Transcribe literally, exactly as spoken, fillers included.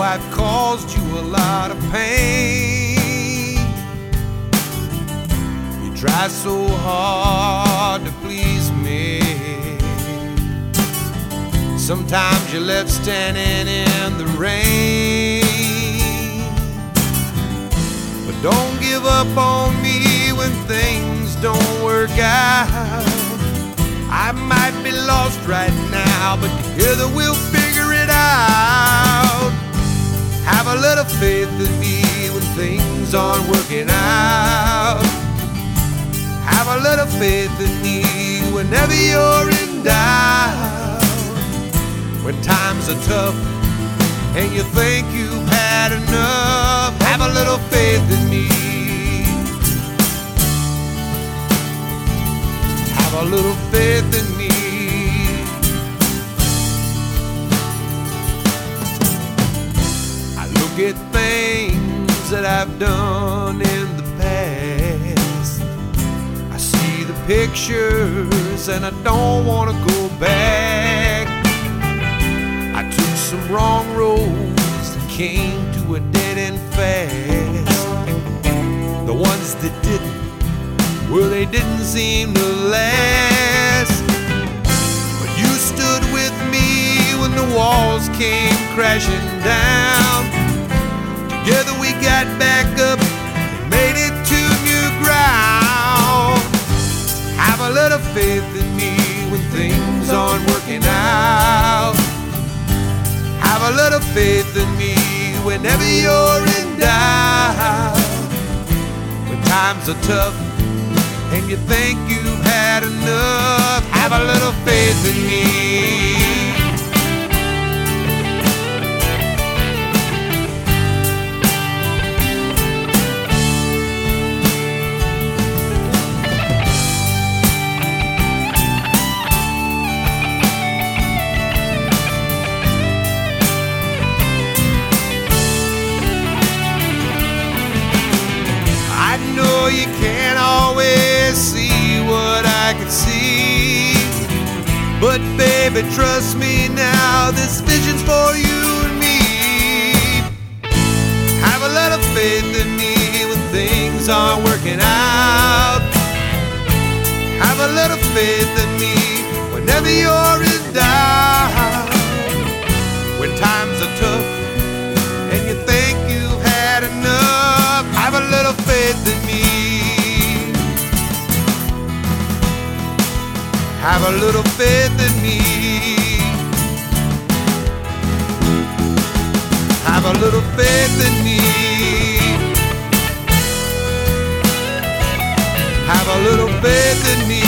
I've caused you a lot of pain. You try so hard to please me. Sometimes you're left standing in the rain. But don't give up on me when things don't work out. I might be lost right now, but together we'll figure it out. Have a little faith in me when things aren't working out. Have a little faith in me whenever you're in doubt. When times are tough and you think you've had enough, have a little faith in me. Have a little faith in me. I look at things that I've done in the past. I see the pictures and I don't want to go back. I took some wrong roads that came to a dead end fast. The ones that didn't, well, they didn't seem to last. But you stood with me when the walls came crashing down. Together we got back up and made it to new ground. Have a little faith in me when things aren't working out. Have a little faith in me whenever you're in doubt. When times are tough and you think you've had enough, have a little faith in me. I know you can't always see what I can see, but baby, trust me now, this vision's for you and me. Have a little faith in me when things aren't working out. Have a little faith in me whenever you're in doubt. When times are tough and you think you've had enough, have a little faith in me. Have a little faith in me. Have a little faith in me. Have a little faith in me.